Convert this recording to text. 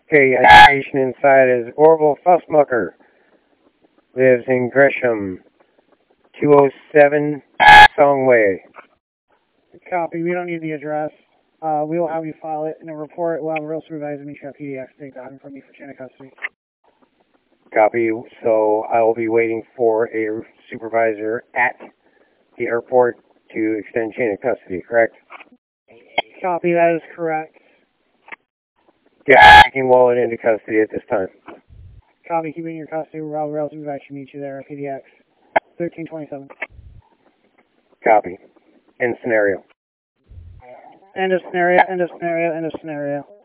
Okay, identification inside is Orville Fussmucker. Lives in Gresham, 207 Songway. Copy. We don't need the address. We will have you file it in a report. We'll have a real supervisor meet you at PDX to take that from you for chain of custody. Copy. So I will be waiting for a supervisor at the airport to extend chain of custody, correct? Copy. That is correct. Yeah, taking Wallet into custody at this time. Copy. Keep it in your custody. We'll have a real supervisor meet you there at PDX. 1327. Copy. End scenario. End of scenario, end of scenario, end of scenario.